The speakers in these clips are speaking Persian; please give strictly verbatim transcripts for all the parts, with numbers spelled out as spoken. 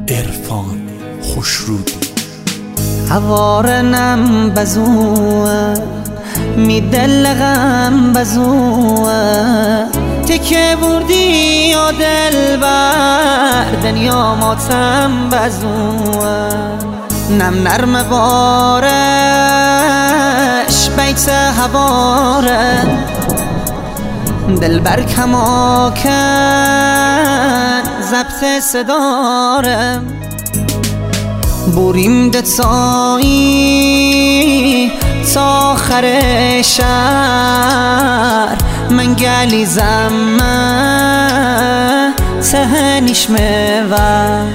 عرفان خوشرودی. هوارنم بزوه می دلغم بزوه تکه بردی یا دل بر دنیا ماتم بزوه نم نرم بارش بیت هواره دل بر کماکن ضبط صداره بریم دتایی تا آخر شهر من گلیزم تهنیش موج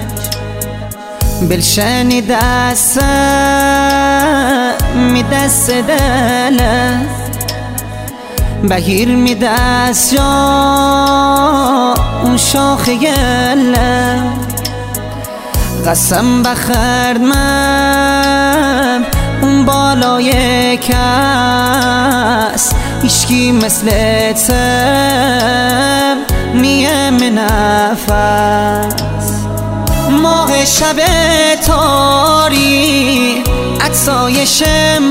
بلشنی دست می دست دله بگیر می دست یا اون شاخ گله قسم بخورد من اون بالای کس هیچکی مثل تم نیم نفس ماه شب تاری عطسایش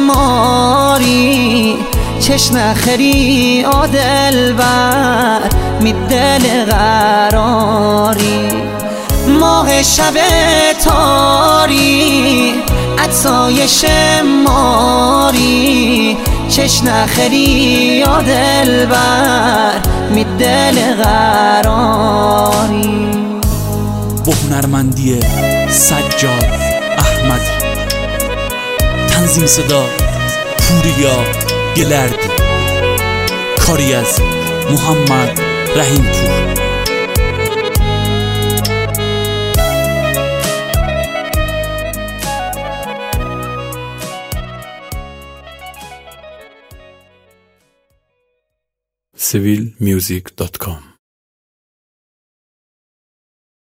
ماری چش نخری آدل بر می دل قراری ماه شب تاری عطسایش ماری چش نخری یا دل بر می دل قراری. با هنرمندی سجاد احمدی، تنظیم صدا پوریا گلردی، کاری از محمد رحیم پور. سیویل میوزیک دات کام